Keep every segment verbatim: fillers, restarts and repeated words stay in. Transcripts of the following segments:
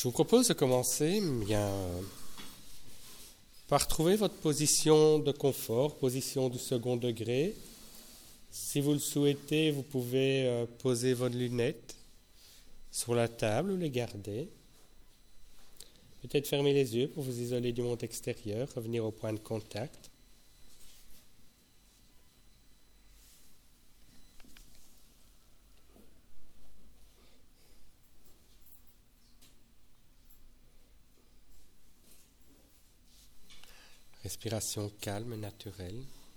Je vous propose de commencer bien, par trouver votre position de confort, position du second degré. Si vous le souhaitez, vous pouvez euh, poser vos lunettes sur la table ou les garder. Peut-être fermer les yeux pour vous isoler du monde extérieur, revenir au point de contact. Respiration calme et naturelle.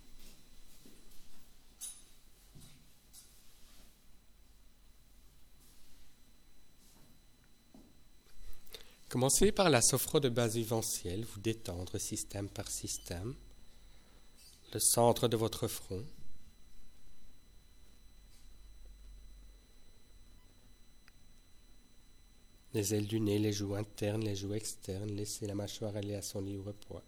Commencez par la sophro de base viventielle, vous détendre système par système, le centre de votre front. Les ailes du nez, les joues internes, les joues externes, laissez la mâchoire aller à son libre poids.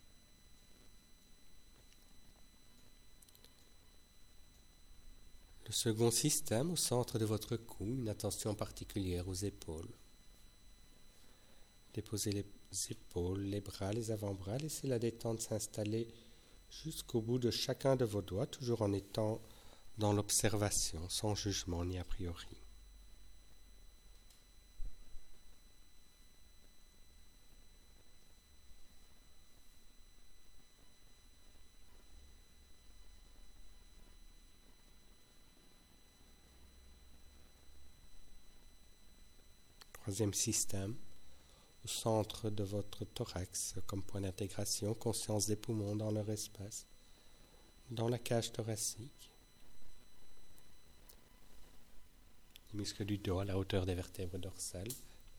Le second système, au centre de votre cou, une attention particulière aux épaules. Déposez les épaules, les bras, les avant-bras, laissez la détente s'installer jusqu'au bout de chacun de vos doigts, toujours en étant dans l'observation, sans jugement ni a priori. Troisième système, au centre de votre thorax, comme point d'intégration, conscience des poumons dans leur espace, dans la cage thoracique. Les muscles du dos à la hauteur des vertèbres dorsales.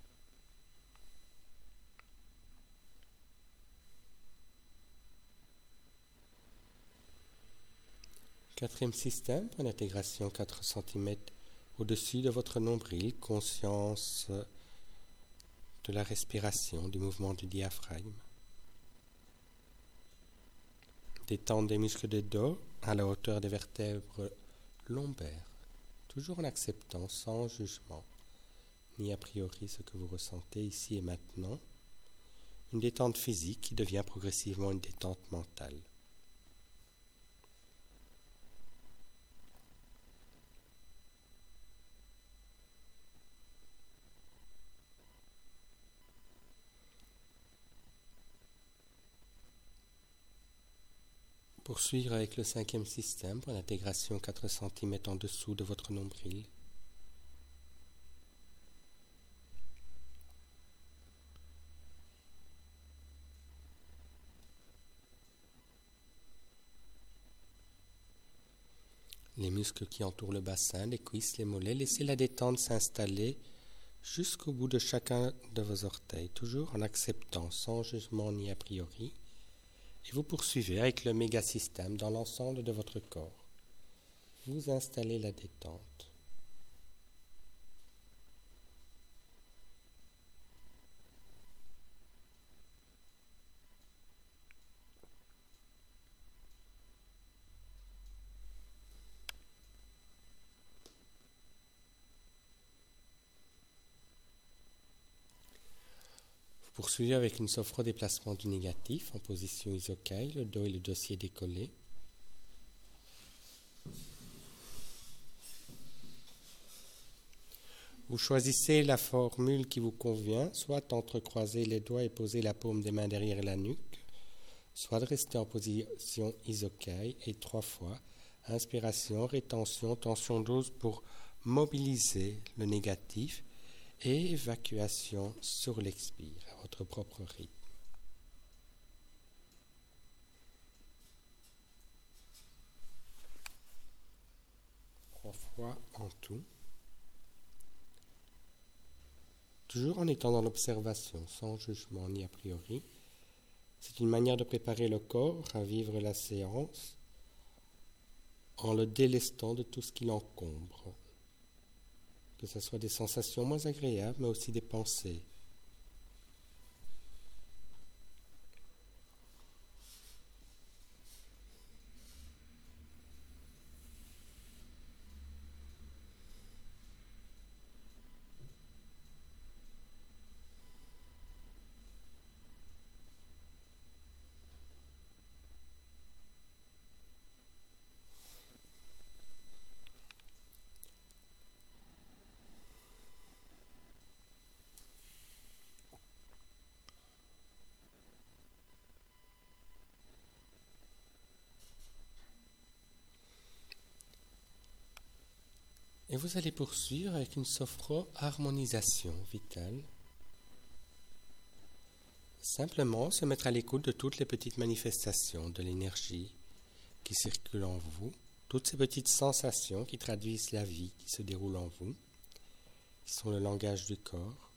Quatrième système, point d'intégration, quatre centimètres au-dessus de votre nombril, conscience de la respiration, du mouvement du diaphragme. Détente des muscles de dos à la hauteur des vertèbres lombaires, toujours en acceptant sans jugement, ni a priori ce que vous ressentez ici et maintenant. Une détente physique qui devient progressivement une détente mentale. Poursuivre avec le cinquième système pour l'intégration quatre centimètres en dessous de votre nombril. Les muscles qui entourent le bassin, les cuisses, les mollets, laissez la détente s'installer jusqu'au bout de chacun de vos orteils, toujours en acceptant sans jugement ni a priori. Et vous poursuivez avec le mégasystème dans l'ensemble de votre corps. Vous installez la détente. Poursuivez avec une sophro-déplacement du négatif en position isokai, le dos et le dossier décollés. Vous choisissez la formule qui vous convient, soit entrecroiser les doigts et poser la paume des mains derrière la nuque, soit de rester en position isokai et trois fois, inspiration, rétention, tension douze pour mobiliser le négatif et évacuation sur l'expire, à votre propre rythme. Trois fois en tout. Toujours en étant dans l'observation, sans jugement ni a priori. C'est une manière de préparer le corps à vivre la séance en le délestant de tout ce qui l'encombre. Que ce soit des sensations moins agréables, mais aussi des pensées. Et vous allez poursuivre avec une sophro-harmonisation vitale. Simplement se mettre à l'écoute de toutes les petites manifestations de l'énergie qui circulent en vous, toutes ces petites sensations qui traduisent la vie qui se déroule en vous, qui sont le langage du corps.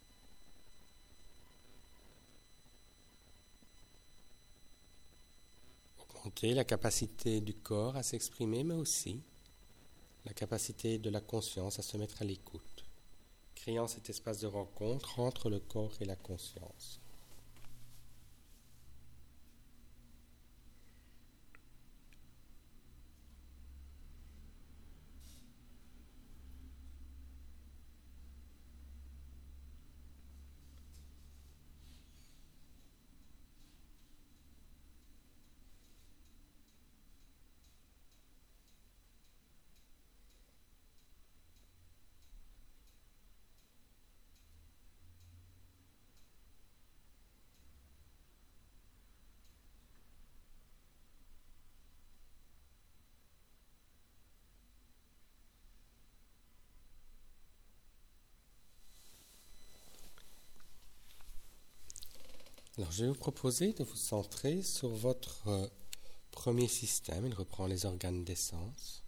Augmenter la capacité du corps à s'exprimer, mais aussi la capacité de la conscience à se mettre à l'écoute, créant cet espace de rencontre entre le corps et la conscience. Alors, je vais vous proposer de vous centrer sur votre euh, premier système. Il reprend les organes d'essence.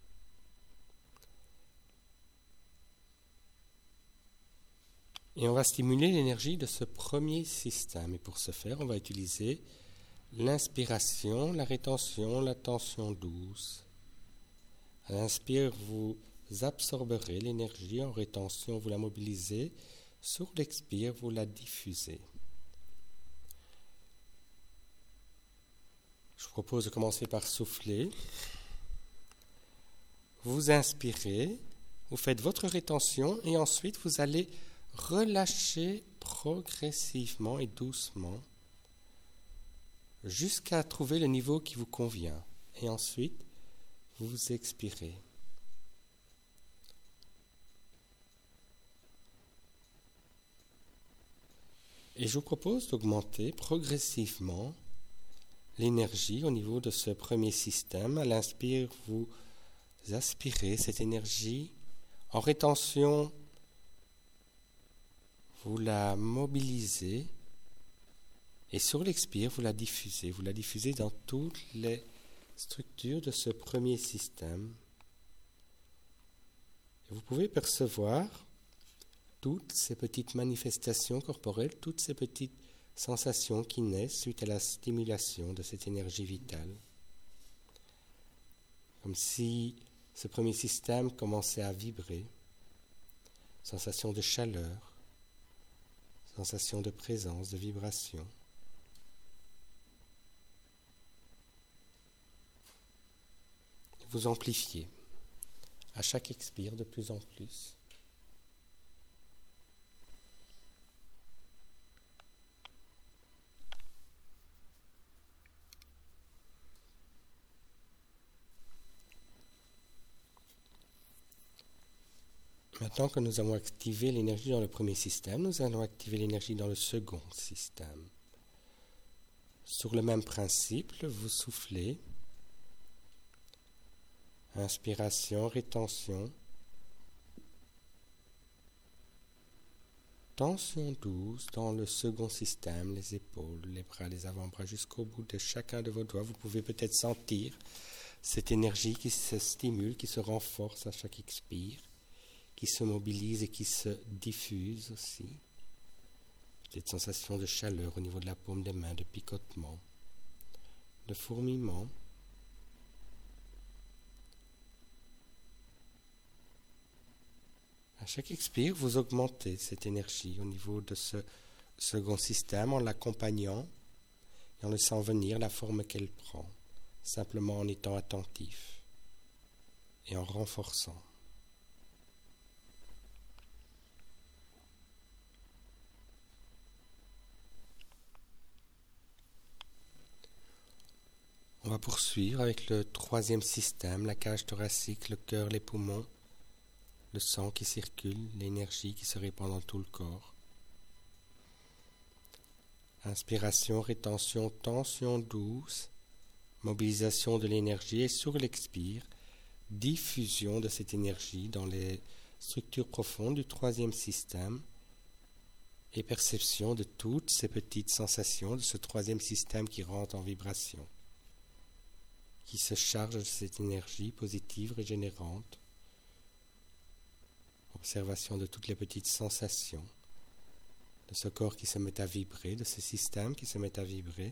Et on va stimuler l'énergie de ce premier système. Et pour ce faire, on va utiliser l'inspiration, la rétention, la tension douce. À l'inspire, vous absorberez l'énergie. En rétention, vous la mobilisez. Sur l'expire, vous la diffusez. Je vous propose de commencer par souffler. Vous inspirez, vous faites votre rétention et ensuite vous allez relâcher progressivement et doucement jusqu'à trouver le niveau qui vous convient. Et ensuite, vous expirez. Et je vous propose d'augmenter progressivement l'énergie au niveau de ce premier système. À l'inspire, vous aspirez cette énergie. En rétention, vous la mobilisez. Et sur l'expire, vous la diffusez. Vous la diffusez dans toutes les structures de ce premier système. Et vous pouvez percevoir toutes ces petites manifestations corporelles, toutes ces petites sensations qui naissent suite à la stimulation de cette énergie vitale. Comme si ce premier système commençait à vibrer. Sensation de chaleur, sensation de présence, de vibration. Vous amplifiez à chaque expire de plus en plus. Maintenant que nous avons activé l'énergie dans le premier système, nous allons activer l'énergie dans le second système. Sur le même principe, vous soufflez. Inspiration, rétention. Tension douce dans le second système, les épaules, les bras, les avant-bras, jusqu'au bout de chacun de vos doigts. Vous pouvez peut-être sentir cette énergie qui se stimule, qui se renforce à chaque expire, qui se mobilise et qui se diffuse aussi. Cette sensation de chaleur au niveau de la paume des mains, de picotement, de fourmillement. À chaque expire, vous augmentez cette énergie au niveau de ce second système en l'accompagnant et en laissant venir la forme qu'elle prend, simplement en étant attentif et en renforçant. On va poursuivre avec le troisième système, la cage thoracique, le cœur, les poumons, le sang qui circule, l'énergie qui se répand dans tout le corps. Inspiration, rétention, tension douce, mobilisation de l'énergie et sur l'expire, diffusion de cette énergie dans les structures profondes du troisième système et perception de toutes ces petites sensations de ce troisième système qui rentre en vibration, qui se charge de cette énergie positive régénérante. Observation de toutes les petites sensations, de ce corps qui se met à vibrer, de ce système qui se met à vibrer.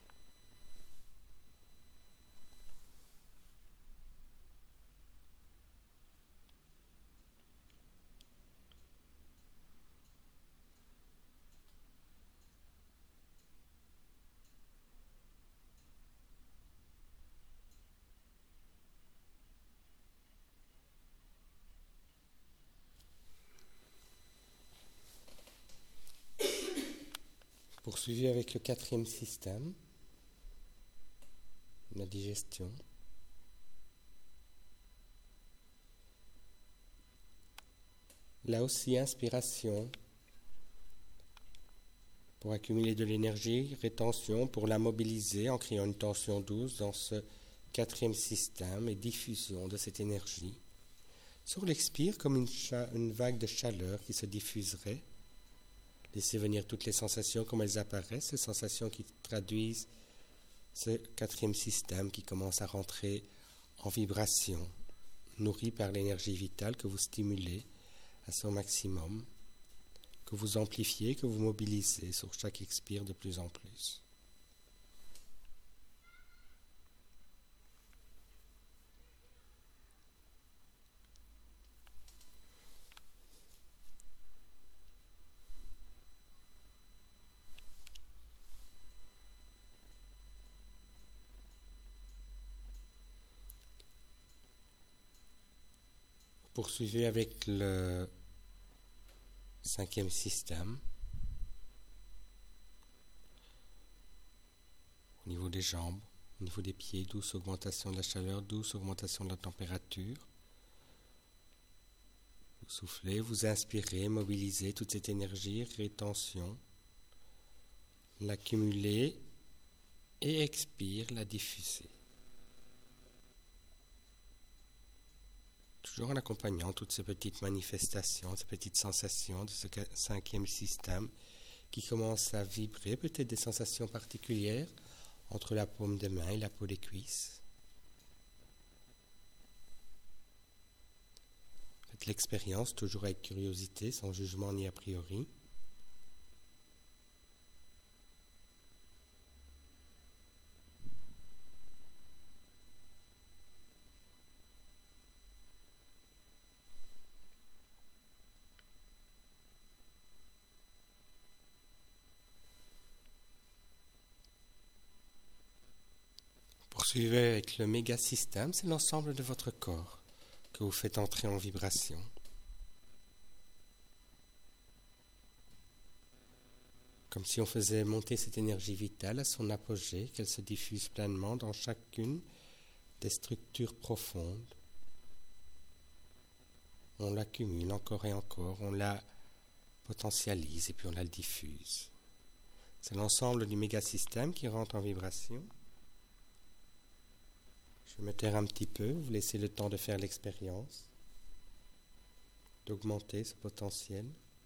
Poursuivez avec le quatrième système, la digestion. Là aussi, inspiration pour accumuler de l'énergie, rétention pour la mobiliser en créant une tension douce dans ce quatrième système et diffusion de cette énergie. Sur l'expire, comme une, cha- une vague de chaleur qui se diffuserait. Laissez venir toutes les sensations comme elles apparaissent, ces sensations qui traduisent ce quatrième système qui commence à rentrer en vibration, nourri par l'énergie vitale que vous stimulez à son maximum, que vous amplifiez, que vous mobilisez sur chaque expire de plus en plus. Poursuivez avec le cinquième système. Au niveau des jambes, au niveau des pieds, douce augmentation de la chaleur, douce augmentation de la température. Vous soufflez, vous inspirez, mobilisez toute cette énergie, rétention, l'accumuler et expire, la diffuser. Toujours en accompagnant toutes ces petites manifestations, ces petites sensations de ce cinquième système qui commence à vibrer, peut-être des sensations particulières entre la paume des mains et la peau des cuisses. Faites l'expérience toujours avec curiosité, sans jugement ni a priori. Poursuivez avec le méga-système, c'est l'ensemble de votre corps que vous faites entrer en vibration. Comme si on faisait monter cette énergie vitale à son apogée, qu'elle se diffuse pleinement dans chacune des structures profondes. On l'accumule encore et encore, on la potentialise et puis on la diffuse. C'est l'ensemble du méga-système qui rentre en vibration. Je vais me taire un petit peu, vous laissez le temps de faire l'expérience, d'augmenter ce potentiel.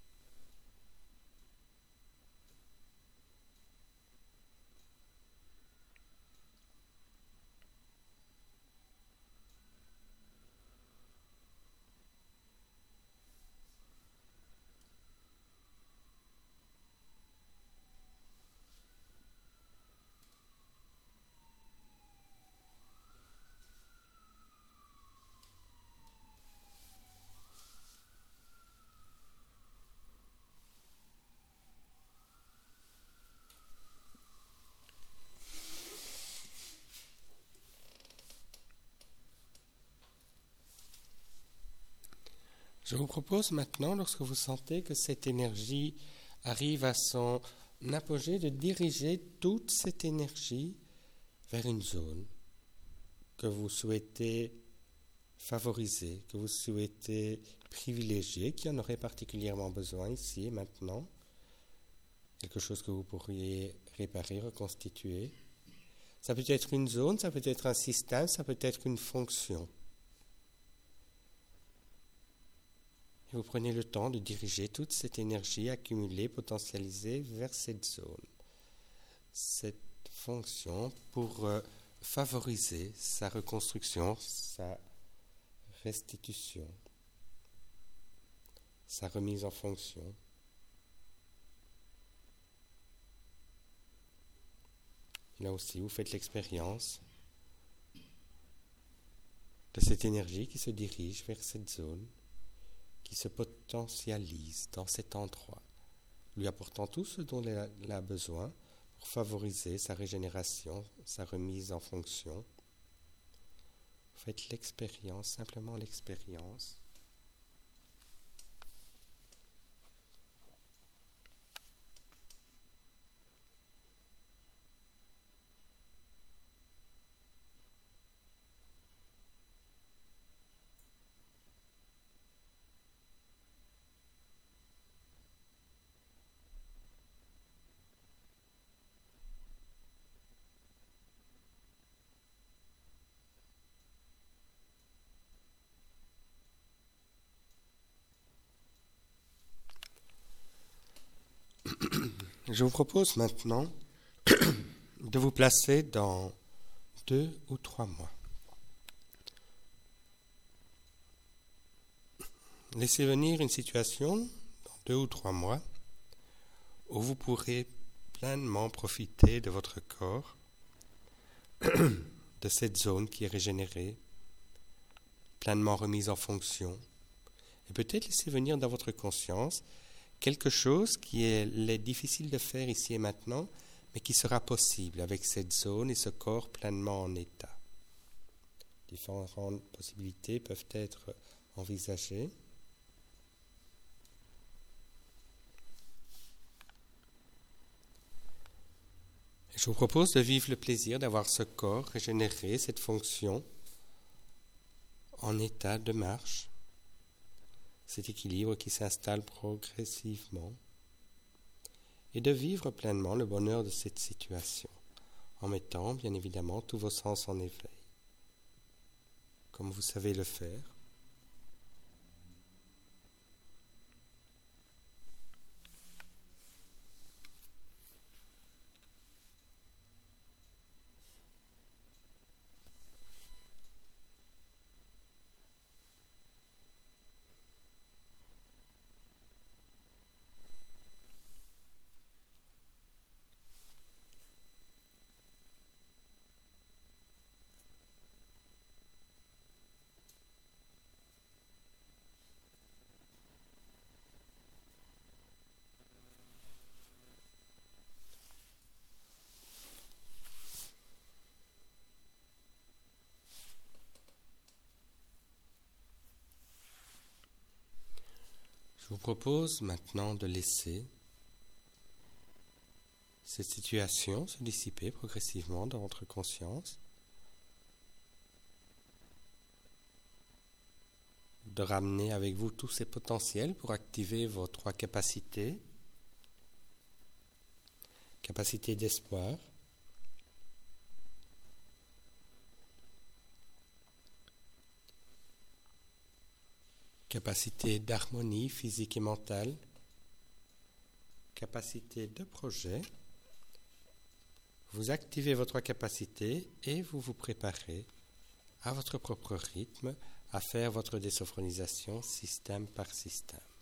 Je vous propose maintenant, lorsque vous sentez que cette énergie arrive à son apogée, de diriger toute cette énergie vers une zone que vous souhaitez favoriser, que vous souhaitez privilégier, qui en aurait particulièrement besoin ici et maintenant, quelque chose que vous pourriez réparer, reconstituer. Ça peut être une zone, ça peut être un système, ça peut être une fonction. Et vous prenez le temps de diriger toute cette énergie accumulée, potentialisée vers cette zone, cette fonction pour euh, favoriser sa reconstruction, sa restitution, sa remise en fonction. Là aussi, vous faites l'expérience de cette énergie qui se dirige vers cette zone, qui se potentialise dans cet endroit, lui apportant tout ce dont elle a besoin pour favoriser sa régénération, sa remise en fonction. Vous faites l'expérience, simplement l'expérience. Je vous propose maintenant de vous placer dans deux ou trois mois. Laissez venir une situation dans deux ou trois mois où vous pourrez pleinement profiter de votre corps, de cette zone qui est régénérée, pleinement remise en fonction, et peut-être laisser venir dans votre conscience quelque chose qui est, est difficile de faire ici et maintenant, mais qui sera possible avec cette zone et ce corps pleinement en état. Différentes possibilités peuvent être envisagées. Je vous propose de vivre le plaisir d'avoir ce corps régénéré, cette fonction en état de marche, cet équilibre qui s'installe progressivement, et de vivre pleinement le bonheur de cette situation, en mettant bien évidemment tous vos sens en éveil, comme vous savez le faire. Je vous propose maintenant de laisser cette situation se dissiper progressivement dans votre conscience, de ramener avec vous tous ces potentiels pour activer vos trois capacités. Capacité d'espoir, capacité d'harmonie physique et mentale, capacité de projet. Vous activez vos trois capacités et vous vous préparez à votre propre rythme à faire votre désophronisation système par système.